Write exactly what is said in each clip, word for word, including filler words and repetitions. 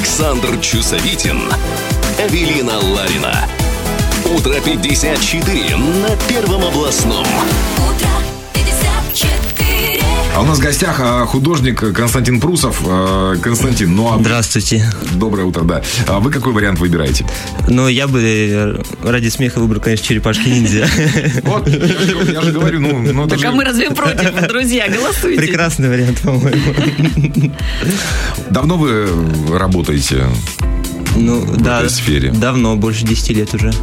Александр Чусовитин, Эвелина Ларина. Утро пятьдесят четыре на Первом областном. Утро пятьдесят четыре. А у нас в гостях художник Константин Прусов. Константин, ну а... Здравствуйте. Доброе утро, да. А вы какой вариант выбираете? Ну, я бы ради смеха выбрал, конечно, черепашки-ниндзя. Вот, я же говорю, ну... Так а мы разве против, друзья? Голосуйте. Прекрасный вариант, по-моему. Давно вы работаете в этой сфере? Давно, больше десяти лет уже.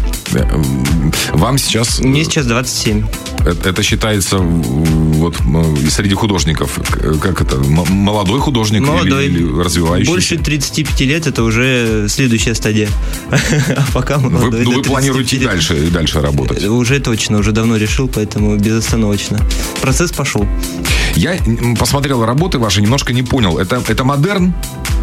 Вам сейчас... Мне сейчас двадцать семь. Это, это считается вот среди художников, как это, молодой художник молодой. Или, или развивающийся? Больше тридцати пяти лет это уже следующая стадия. А пока молодой. Вы, ну, вы планируете и дальше, и дальше работать? Уже точно, уже давно решил, поэтому безостановочно. Процесс пошел. Я посмотрел работы ваши, немножко не понял. Это, это модерн?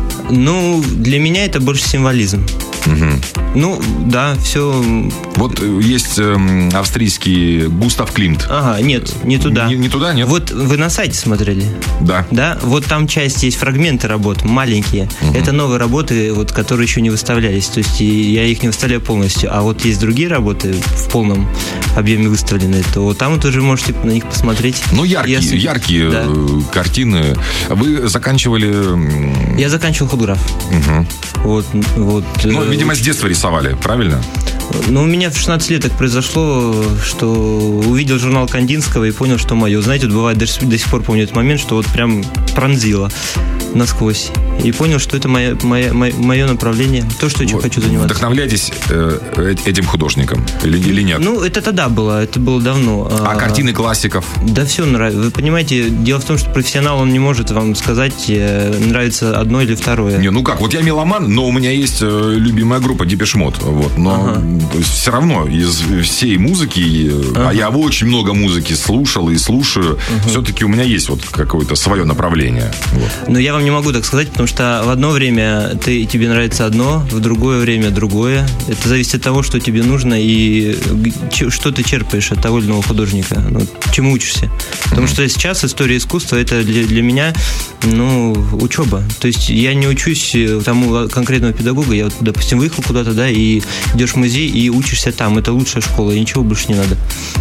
Ну, для меня это больше символизм. Угу. Ну, да, все. Вот есть э, австрийский Густав Климт. Ага, нет, не туда. Не, не туда, нет? Вот вы на сайте смотрели? Да. Да, вот там часть есть, фрагменты работ, маленькие. Угу. Это новые работы, вот, которые еще не выставлялись. То есть я их не выставляю полностью. А вот есть другие работы в полном объеме выставленные, то вот там вот уже можете на них посмотреть. Ну, яркие, я... яркие да. картины. Вы заканчивали... Я заканчивал худграф. Угу. Вот, вот. Ну, видимо, с детства рисовали, правильно? Ну, у меня в шестнадцать лет так произошло, что увидел журнал Кандинского и понял, что мое. Знаете, вот бывает, даже до сих пор помню этот момент, что вот прям пронзило насквозь. И понял, что это мое, мое, мое направление, то, что я вот. хочу заниматься. Вдохновляетесь э, этим художником или, или нет? Ну, это тогда было, это было давно. А, а картины классиков? Да все нравится. Вы понимаете, дело в том, что профессионал, он не может вам сказать, нравится одно или второе. Не, ну как, вот я меломан, но у меня есть любимая группа Депеш Мод, вот, но ага. то есть все равно из всей музыки, ага. а я очень много музыки слушал и слушаю, ага. все-таки у меня есть вот какое-то свое направление. Вот. Но я вам не могу так сказать, потому что в одно время ты, тебе нравится одно, в другое время другое. Это зависит от того, что тебе нужно и что ты черпаешь от того или иного художника, ну, чему учишься. Потому mm-hmm. что сейчас история искусства это для, для меня ну, учеба. То есть я не учусь тому конкретного педагога, я, вот, допустим, выехал куда-то, да, и идешь в музей и учишься там. Это лучшая школа, и ничего больше не надо.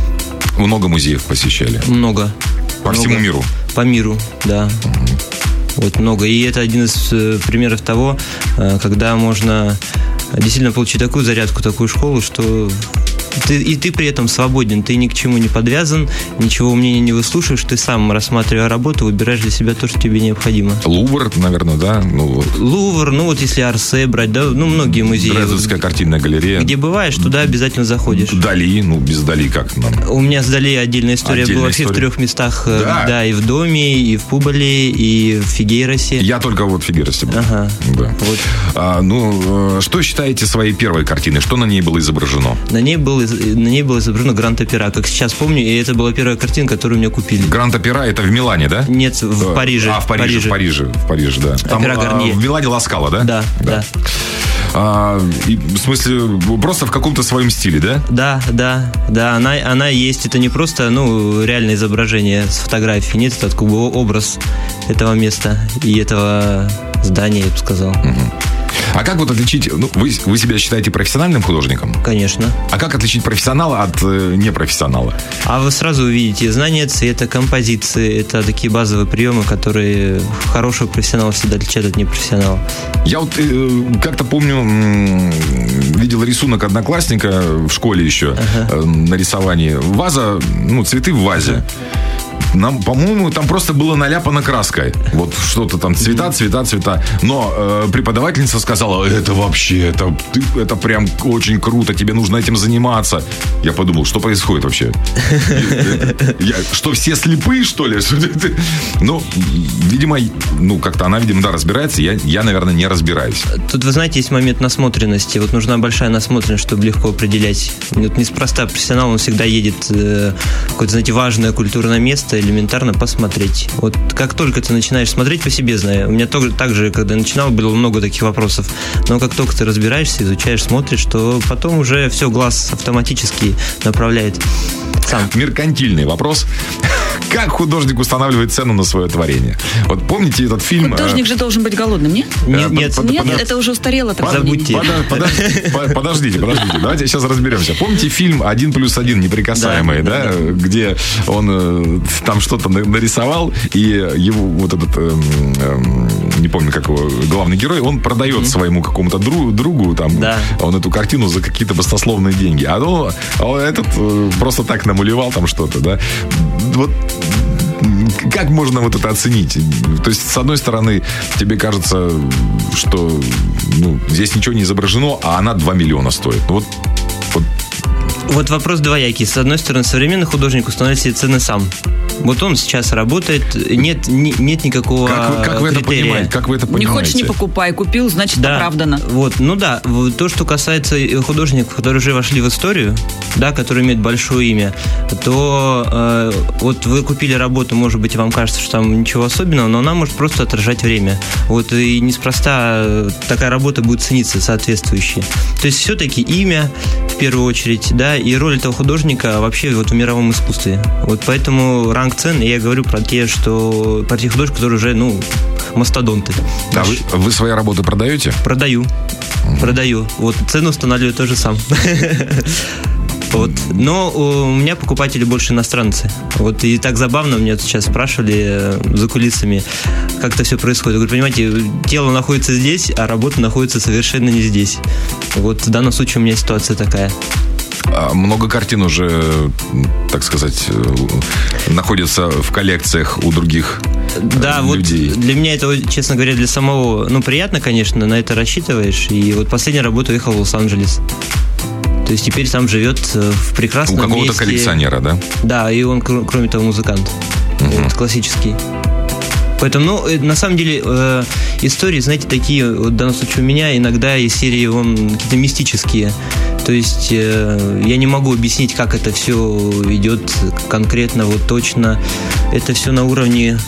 Много музеев посещали? Много. По много. всему миру? По миру, да. Mm-hmm. Вот много. И это один из э, примеров того, э, когда можно действительно получить такую зарядку, такую школу, что ты, и ты при этом свободен, ты ни к чему не подвязан, ничего мнения не выслушаешь, ты сам, рассматривая работу, выбираешь для себя то, что тебе необходимо. Лувр, наверное, да? Ну, вот. Лувр, ну вот если Орсе брать, да, ну многие музеи. Дрезденская картинная галерея. Где бываешь, туда обязательно заходишь. Дали, ну без Дали как нам? У меня с Дали отдельная история отдельная была вообще история. в трех местах, да. да, и в Доме, и в Пуболе, и в Фигейросе. Я только вот в Фигейросе был. Ага. Да. Вот. А, ну, что считаете своей первой картиной? Что на ней было изображено? На ней было, на ней было изображено Гранд-Опера, как сейчас помню, и это была первая картина, которую у меня купили. Гранд-Опера это в Милане, да? Нет, в Париже. А, в Париже, Париже. в Париже, в Париже, да. Там, Опера Гарнье. А, в Милане Ласкала, да? Да, да. да. А, и, в смысле, просто в каком-то своем стиле, да? Да, да, да, она, она есть, это не просто, ну, реальное изображение с фотографии, нет, это как бы образ этого места и этого здания, я бы сказал. Угу. А как вот отличить, ну, вы, вы себя считаете профессиональным художником? Конечно. А как отличить профессионала от э, непрофессионала? А вы сразу увидите знание цвета, композиции, это такие базовые приемы, которые хорошего профессионала всегда отличают от непрофессионала. Я вот э, как-то помню, м- видел рисунок одноклассника в школе еще, ага. э, на рисовании. Ваза, ну, цветы в вазе. Ага. Нам, по-моему, там просто было наляпано краской. Вот что-то там, цвета, цвета, цвета. Но э, преподавательница сказала, это вообще, это, ты, это прям очень круто, тебе нужно этим заниматься. Я подумал, что происходит вообще? Что, все слепые, что ли? Ну, видимо, ну, как-то она, видимо, да, разбирается. Я, наверное, не разбираюсь. Тут, вы знаете, есть момент насмотренности. Вот нужна большая насмотренность, чтобы легко определять. Вот неспроста профессионал, он всегда едет в какое-то, знаете, важное культурное место, элементарно посмотреть. Вот как только ты начинаешь смотреть, по себе знаю. У меня тоже, так же, когда я начинал, было много таких вопросов. Но как только ты разбираешься, изучаешь, смотришь, то потом уже все, глаз автоматически направляет. Сам. Меркантильный вопрос. Как художник устанавливает цену на свое творение? Вот помните этот фильм? Художник же должен быть голодным, нет? Нет, нет, под, нет под, это уже устарело. Забудьте. Под, подождите, подождите, подождите. Давайте сейчас разберемся. Помните фильм «Один плюс один. Неприкасаемый», да, да, да, где он там что-то нарисовал, и его вот этот, э, э, не помню, как его, главный герой, он продает mm-hmm. своему какому-то другу, другу там, да. он эту картину за какие-то баснословные деньги. А, ну, а этот э, просто так намалевал там что-то, да. Вот как можно вот это оценить? То есть, с одной стороны, тебе кажется, что ну, здесь ничего не изображено, а она два миллиона стоит. Вот, вот. вот вопрос двоякий. С одной стороны, современный художник устанавливает себе цены сам. Вот он сейчас работает, нет, не, нет никакого как вы, как вы это понимаете? Как вы это понимаете? Не хочешь, не покупай, купил, значит, да, оправдано. Вот, ну да, то, что касается художников, которые уже вошли в историю, да, которые имеют большое имя, то э, вот вы купили работу, может быть, вам кажется, что там ничего особенного, но она может просто отражать время. Вот, и неспроста такая работа будет цениться соответствующе. То есть, все-таки имя, в первую очередь, да, и роль этого художника вообще вот в мировом искусстве. Вот поэтому ранг цен, я говорю про те, что про тех художников, которые уже, ну, мастодонты. Да, вы, вы свои работы продаете? Продаю. Угу. Продаю. Вот цену устанавливаю тоже сам. Вот. Но у меня покупатели больше иностранцы. Вот и так забавно, меня сейчас спрашивали за кулисами, как это все происходит. Я говорю, понимаете, тело находится здесь, а работа находится совершенно не здесь. Вот в данном случае у меня ситуация такая. Много картин уже, так сказать, находятся в коллекциях у других да, людей. Вот для меня это, честно говоря, для самого, ну, приятно, конечно, на это рассчитываешь. И вот последняя работа уехал в Лос-Анджелес. То есть теперь сам живет в прекрасном месте. У какого-то коллекционера, да? Да, и он, кроме того, музыкант. Uh-huh. Вот, классический. Поэтому, ну, на самом деле, э, истории, знаете, такие, вот в данном случае у меня иногда из серии вон, какие-то мистические. То есть э, я не могу объяснить, как это все идет конкретно, вот точно. Это все на уровне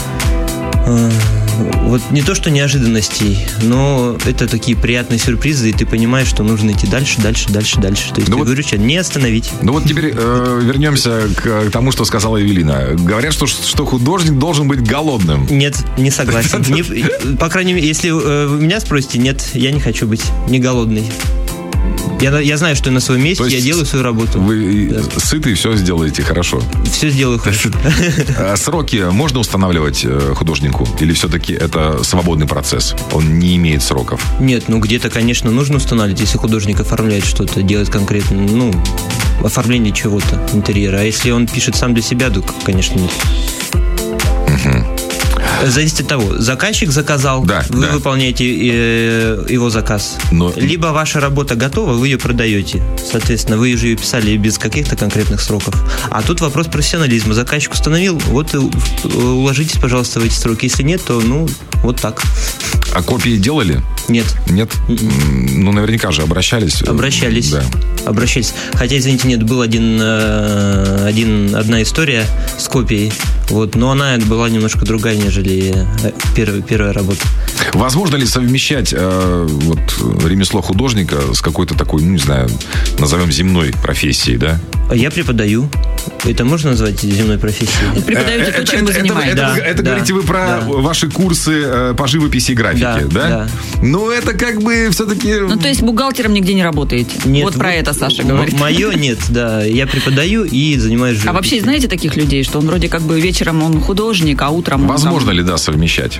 э, вот не то, что неожиданностей, но это такие приятные сюрпризы, и ты понимаешь, что нужно идти дальше, дальше, дальше, дальше. То есть, ну, я вот, говорю, что не остановить. Ну вот теперь э, вернемся к тому, что сказала Эвелина. Говорят, что, что художник должен быть голодным. Нет, не согласен. Не, по крайней мере, если вы меня спросите, нет, я не хочу быть не голодный. Я, я знаю, что я на своем месте, я делаю свою работу. Вы да. сыты, все сделаете хорошо. Все сделаю хорошо. Сроки можно устанавливать художнику? Или все-таки это свободный процесс? Он не имеет сроков? Нет, ну где-то, конечно, нужно устанавливать, если художник оформляет что-то, делает конкретно, ну, оформление чего-то, интерьера. А если он пишет сам для себя, то, конечно, нет. Угу. Зависит от того, заказчик заказал, да, вы да. выполняете э, его заказ. Но... Либо ваша работа готова, вы ее продаете. Соответственно, вы уже ее писали без каких-то конкретных сроков. А тут вопрос профессионализма. Заказчик установил, вот уложитесь, пожалуйста, в эти сроки. Если нет, то, ну, вот так. А копии делали? Нет. Нет? Mm-mm. Ну, наверняка же обращались. Обращались. Да. Обращались. Хотя, извините, нет, была один, один, одна история с копией. Вот, но она была немножко другая, нежели первая, первая работа. Возможно ли совмещать э, вот, ремесло художника с какой-то такой, ну, не знаю, назовем земной профессией, да? Я преподаю. Это можно назвать земной профессией? Вы преподаете то, чем вы занимаетесь. Это, да, это, это да, говорите вы про да. ваши курсы по живописи и графике, да? Да, да? Ну, это как бы все-таки... Ну, то есть бухгалтером нигде не работаете? Нет. Вот про вот, это Саша говорит. Мое нет, да. Я преподаю и занимаюсь живописью. А вообще, знаете таких людей, что он вроде как бы вечером он художник, а утром он... Возможно там... ли, да, совмещать?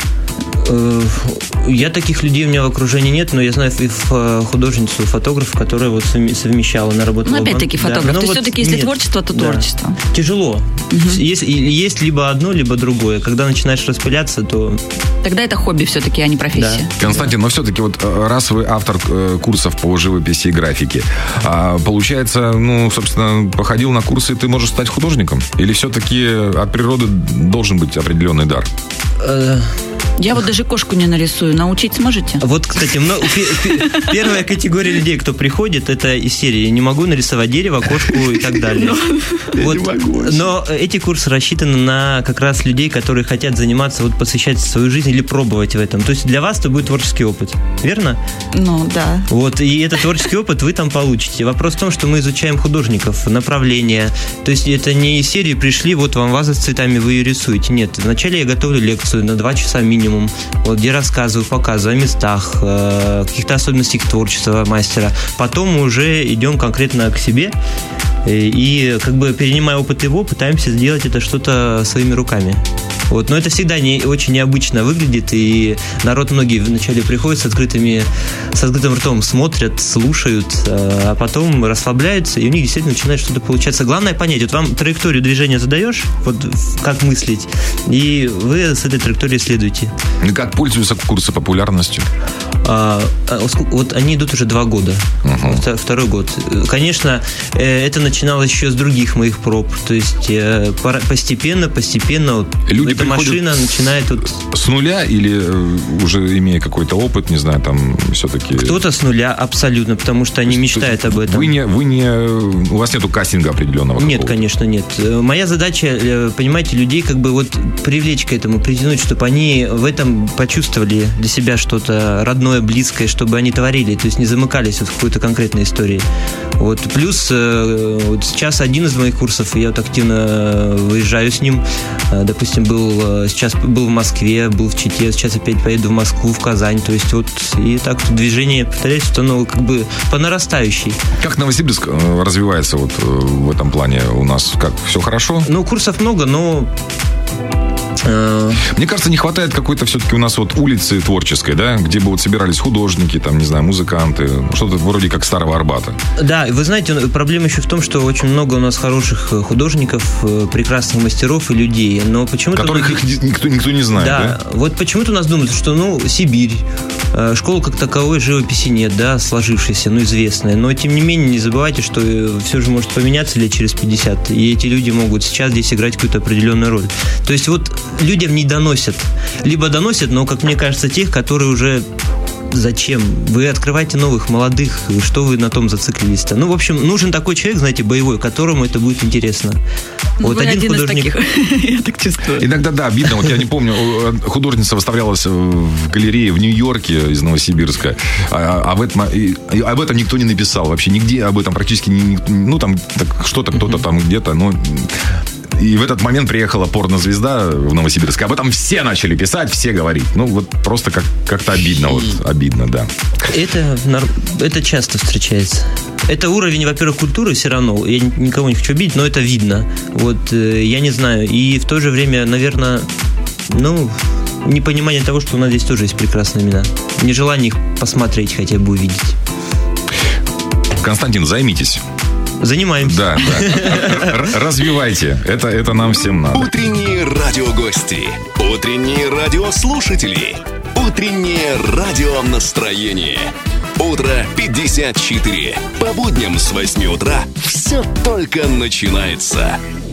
Я таких людей у меня в окружении нет, но я знаю и художницу, фотографа, которая вот совмещала, она работала. Ну, опять-таки фотограф. Да. То есть вот все-таки, если нет. творчество, то да. творчество. Тяжело. Угу. Есть, есть либо одно, либо другое. Когда начинаешь распыляться, то... Тогда это хобби все-таки, а не профессия. Да. Константин, но все-таки вот раз вы автор курсов по живописи и графике, получается, ну, собственно, походил на курсы, ты можешь стать художником? Или все-таки от природы должен быть определенный дар? Я вот даже кошку не нарисую. Научить сможете? Вот, кстати, мно- пе- первая категория людей, кто приходит, это из серии «Не могу нарисовать дерево, кошку» и так далее. Вот. Но эти курсы рассчитаны на как раз людей, которые хотят заниматься, вот посвящать свою жизнь или пробовать в этом. То есть для вас это будет творческий опыт, верно? Ну, да. Вот, и этот творческий опыт вы там получите. Вопрос в том, что мы изучаем художников, направления. То есть это не из серии «Пришли, вот вам ваза с цветами, вы ее рисуете». Нет, вначале я готовлю лекцию на два часа минимум, вот, где рассказываю, показываю о местах, э, каких-то особенностях творчества мастера. Потом мы уже идем конкретно к себе и, и как бы перенимая опыт его, пытаемся сделать это что-то своими руками. Вот. Но это всегда не, очень необычно выглядит, и народ многие вначале приходят с открытыми, с открытым ртом, смотрят, слушают, а потом расслабляются, и у них действительно начинает что-то получаться. Главное понять, вот вам траекторию движения задаешь, вот как мыслить, и вы с этой траекторией следуете. И как пользуются курсы популярностью? А, вот они идут уже два года, uh-huh. второй год. Конечно, это начиналось еще с других моих проб, то есть постепенно, постепенно вот люди эта машина начинает вот... с нуля или уже имея какой-то опыт, не знаю, там все-таки... Кто-то с нуля, абсолютно, потому что они мечтают об этом. Вы не, вы не, у вас нету кастинга определенного? Нет, какого-то? Конечно, нет. Моя задача, понимаете, людей как бы вот привлечь к этому, притянуть, чтобы они в этом почувствовали для себя что-то родное, близкое, чтобы они творили, то есть не замыкались вот в какой-то конкретной истории. Вот. Плюс вот сейчас один из моих курсов, я вот активно выезжаю с ним, допустим, был сейчас был в Москве, был в Чите, сейчас опять поеду в Москву, в Казань, то есть вот и так движение, повторяюсь, что оно как бы по нарастающей. Как Новосибирск развивается вот в этом плане у нас? Как, все хорошо? Ну, курсов много, но... Мне кажется, не хватает какой-то все-таки у нас вот улицы творческой, да, где бы вот собирались художники, там, не знаю, музыканты, что-то вроде как Старого Арбата. Да, вы знаете, проблема еще в том, что очень много у нас хороших художников, прекрасных мастеров и людей, но почему-то... Которых многие... их никто, никто не знает, да? Да, вот почему-то у нас думают, что, ну, Сибирь, школа как таковой живописи нет, да, сложившейся, ну, известная, но, тем не менее, не забывайте, что все же может поменяться лет через пятьдесят, и эти люди могут сейчас здесь играть какую-то определенную роль. То есть вот людям не доносят. Либо доносят, но, как мне кажется, тех, которые уже... Зачем? Вы открываете новых, молодых, что вы на том зациклились-то? Ну, в общем, нужен такой человек, знаете, боевой, которому это будет интересно. Ну, вот вы один, один художник... из таких, я так чувствую. Иногда, да, обидно. Вот я не помню, художница выставлялась в галерее в Нью-Йорке из Новосибирска, а, а в этом, и, об этом никто не написал вообще. Нигде об этом практически не... Ну, там так, что-то, кто-то там где-то, но... И в этот момент приехала порнозвезда в Новосибирск. Об этом все начали писать, все говорить. Ну, вот просто как, как-то обидно. Вот, обидно, да. Это, это часто встречается. Это уровень, во-первых, культуры все равно. Я никого не хочу обидеть, но это видно. Вот, я не знаю. И в то же время, наверное, ну... непонимание того, что у нас здесь тоже есть прекрасные имена. Нежелание их посмотреть, хотя бы увидеть. Константин, займитесь. Занимаемся. Да, да. Развивайте. Это, это нам всем надо. Утренние радиогости. Утренние радиослушатели. Утреннее радионастроение. Утро пятьдесят четыре. По будням с восьми утра все только начинается.